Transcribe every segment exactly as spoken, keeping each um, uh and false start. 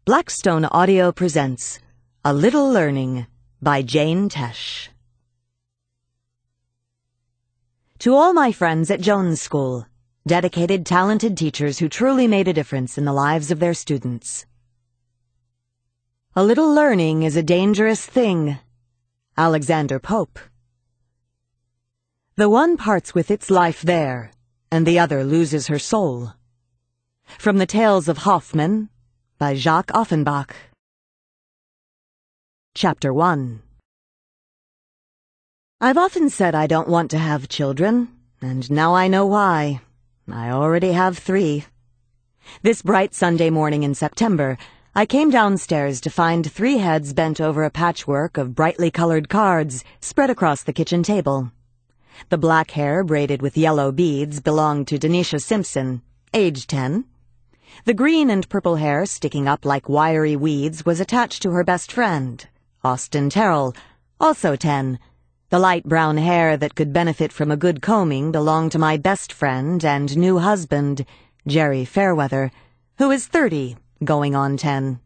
Blackstone Audio presents A Little Learning by Jane Tesh. To all my friends at Jones School, dedicated, talented teachers who truly made a difference in the lives of their students. A little learning is a dangerous thing. Alexander Pope. The one parts with its life there, and the other loses her soul. From the Tales of Hoffmann, by Jacques Offenbach. Chapter one. I've often said I don't want to have children, and now I know why. I already have three. This bright Sunday morning in September, I came downstairs to find three heads bent over a patchwork of brightly colored cards spread across the kitchen table. The black hair braided with yellow beads belonged to Denisha Simpson, age ten. The green and purple hair sticking up like wiry weeds was attached to her best friend, Austin Terrell, also ten. The light brown hair that could benefit from a good combing belonged to my best friend and new husband, Jerry Fairweather, who is thirty, going on ten.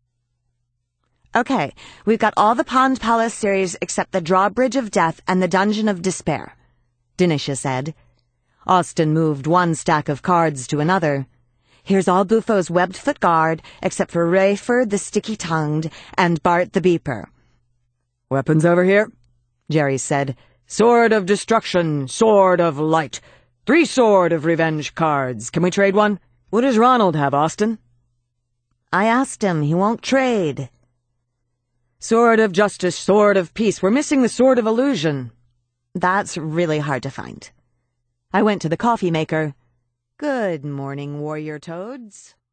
Okay, we've got all the Pond Palace series except the Drawbridge of Death and the Dungeon of Despair, Denisha said. Austin moved one stack of cards to another. Here's all Buffo's Webbed Foot Guard, except for Rayford the Sticky-Tongued and Bart the Beeper. Weapons over here, Jerry said. Sword of Destruction, Sword of Light. Three Sword of Revenge cards. Can we trade one? What does Ronald have, Austin? I asked him. He won't trade. Sword of Justice, Sword of Peace. We're missing the Sword of Illusion. That's really hard to find. I went to the coffee maker. Good morning, warrior toads.